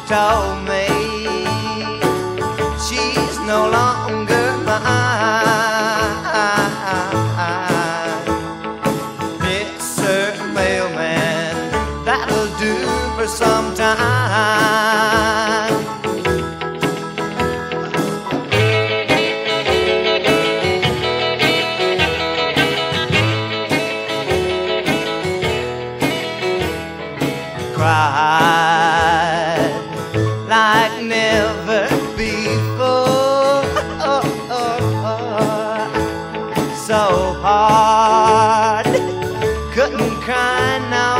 told me she's no longer mine. Mr. Mailman, that'll do for some time. Cried like never before, so hard, couldn't cry no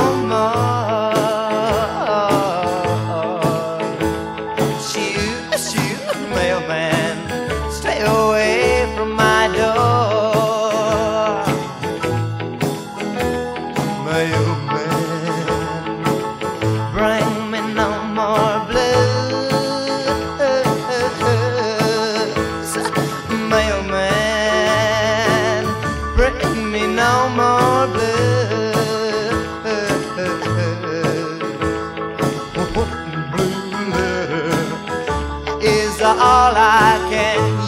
more. Shoot, shoot, mailman, stay away from my door. Mailman, bring me no more blues. Mailman, bring me no more blues. Blue letter is all I can